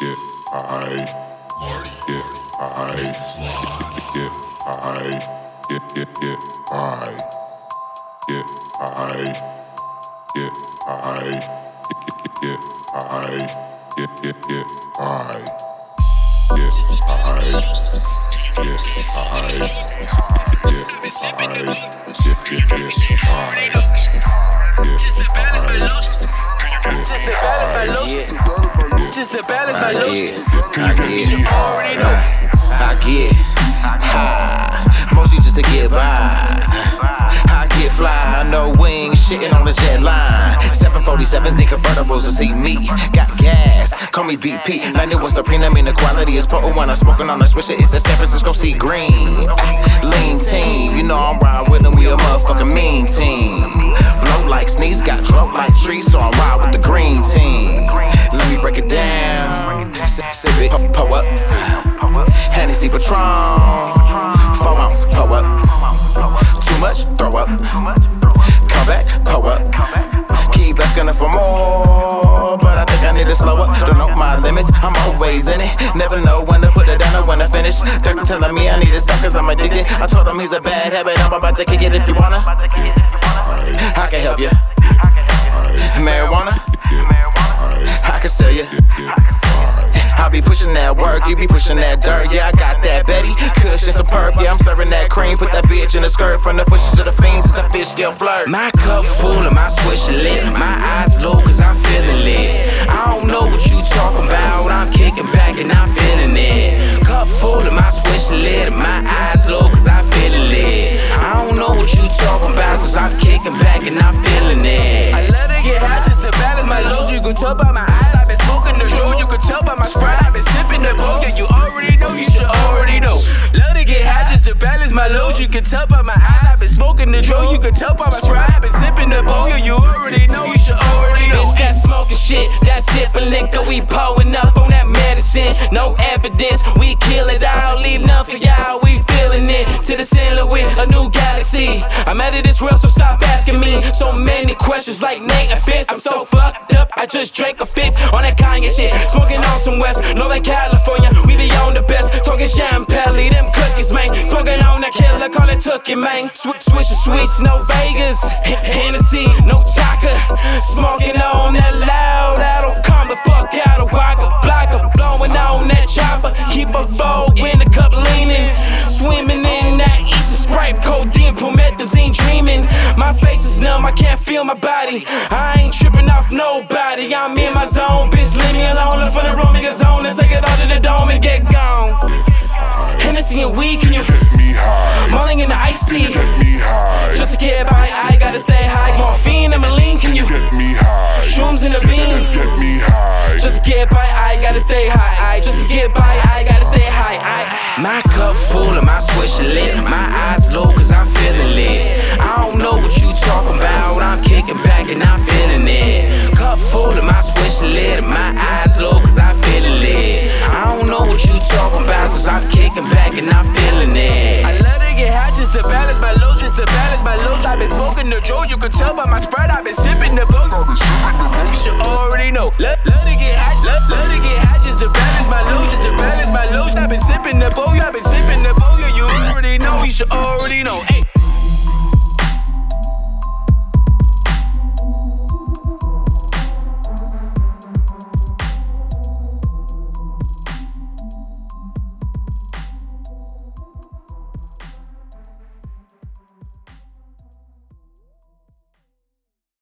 get high, get high, get high, get high, get high, get high, get high, get high, get high, get high, get high, Just to balance my lotion. I get high, mostly just to get by. I get fly, no wings, shitting on the jet line. 747s, need convertibles to see me. Got gas, call me BP. 91 Supreme, I mean the quality is potent when I'm smoking on the swisher. It's a San Francisco Sea Green. Lean team, you know I'm riding with them, we a motherfucking mean team. Blow like sneeze, got drunk like trees, so I'm ride with the green team. Let me break it down. Sip it, pull up. Hennessy Patron, 4 ounce, pull up. Too much, throw up. Come back, pull up. Keep asking for more, but I think I need to slow up. Don't know my limits, I'm always in it. Never know when to put it down or when to finish. Doctor telling me I need to stop cause I'm addicted. I told him he's a bad habit, I'm about to kick it if you wanna. I can help you. Marijuana, I can sell you. I be pushing that work, you be pushing that dirt. Yeah, I got that Betty, Kush and some perp. Yeah, I'm serving that cream, put that bitch in the skirt. From the pushes to the fiends, it's a fish scale flirt. My cup full and my swisher lit. My eyes low cause I'm feeling lit. I don't know what you talking about, I'm kicking back and I'm feeling it. Cup full and my swisher lit. My eyes low cause I'm feeling lit. I don't know what you talking about cause I'm kicking back and I'm feeling it. I let it get hot just to balance my load. You can tell by my eyes, I've been smoking the show. You can tell by my sprite, I've been sipping the bowl. Yeah, you already know, you should already know. Let it get hot just to balance my load. You can tell by my eyes, I've been smoking the dough. You can tell by my sprite, I've been sipping the bowl. Yeah, you already know, you should already know. It's that smoking shit, that sipping liquor. We pouring up on that medicine. No evidence, we kill it all. Leave none for y'all, we feeling it. To the ceiling with a new galaxy. I'm out of this world, so stop asking me so many questions like Nate a fifth. I'm so fucked up, I just drank a fifth on that Kanye shit. Smoking on some West, Northern California. We be on the best, talking champagne, leave them cookies, man. Smoking on that killer, call it Tookie, man. Swisher sweets, no Vegas. Hennessy, no chocolate. Smoking on that loud, that'll calm the fuck out of Waka. Blocker, blowing on that chopper. Keep a fold in the cup leaning. Swimming in that Eastern Sprite, codeine, promethazine, dreaming. My face is numb, I can't feel my body. I ain't tripping off nobody. I'm in my zone, bitch, leave me alone. Look for the roaming zone and take it all to the dome and get gone. Hennessy and weed, can you get me high? Mulling in the iced tea. Get me high. Just to get by, I gotta stay high. Morphine and Maline, can you get me high? Shrooms in the bean. Get me high. Just to get by, I gotta stay high. Just to get by, I gotta stay high. My cup full and my swisher lit. My eyes low cause I'm feeling lit. I don't know what you talking about, I'm kicking back and I'm feeling it. Cup full and my swisher lit. My eyes low cause I'm feeling lit. I don't know what you talking about cause I'm kicking back and I'm feeling it. I let it get hot just to balance my load, just to balance my loads. I've been smoking the Joe, you can tell by my sprite. I've been sipping the book, you should already know. Let it get hot, let it get hot just to balance my load, just to balance my loads. I've been sipping the bowl, I've been sipping the bowl. Yeah, you already know, you should already know.